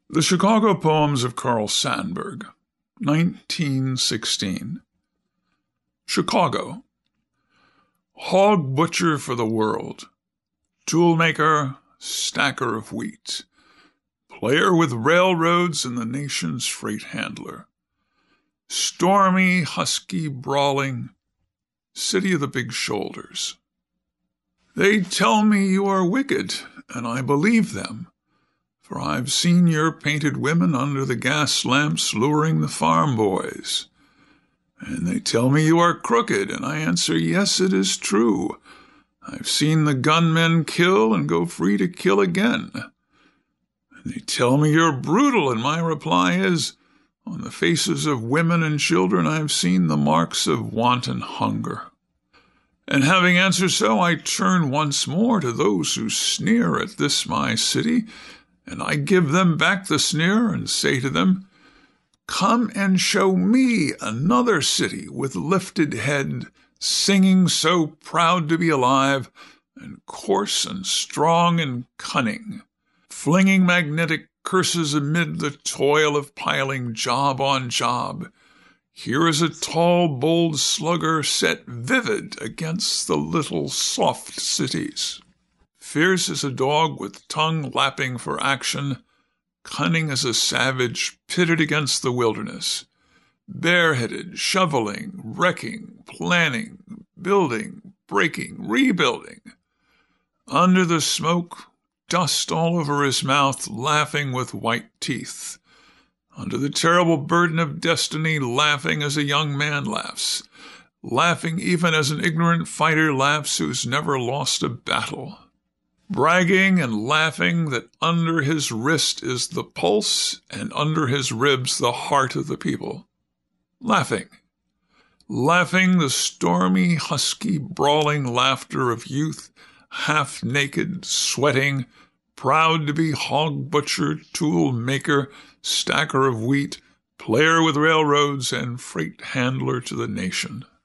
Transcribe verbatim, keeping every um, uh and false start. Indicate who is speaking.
Speaker 1: The Chicago Poems of Carl Sandburg, nineteen sixteen. Chicago. Hog butcher for the world, toolmaker, stacker of wheat, player with railroads and the nation's freight handler, stormy, husky, brawling, city of the big shoulders. They tell me you are wicked, and I believe them. For I've seen your painted women under the gas lamps luring the farm boys. And they tell me you are crooked, and I answer, yes, it is true. I've seen the gunmen kill and go free to kill again. And they tell me you're brutal, and my reply is, on the faces of women and children I've seen the marks of wanton hunger. And having answered so, I turn once more to those who sneer at this my city, and I give them back the sneer and say to them, come and show me another city with lifted head, singing so proud to be alive, and coarse and strong and cunning, flinging magnetic curses amid the toil of piling job on job. Here is a tall, bold slugger set vivid against the little soft cities. Fierce as a dog with tongue lapping for action, cunning as a savage pitted against the wilderness, bareheaded, shoveling, wrecking, planning, building, breaking, rebuilding. Under the smoke, dust all over his mouth, laughing with white teeth. Under the terrible burden of destiny, laughing as a young man laughs, laughing even as an ignorant fighter laughs who's never lost a battle. Bragging and laughing that under his wrist is the pulse and under his ribs the heart of the people. Laughing. Laughing the stormy, husky, brawling laughter of youth, half-naked, sweating, proud to be hog butcher, tool maker, stacker of wheat, player with railroads, and freight handler to the nation.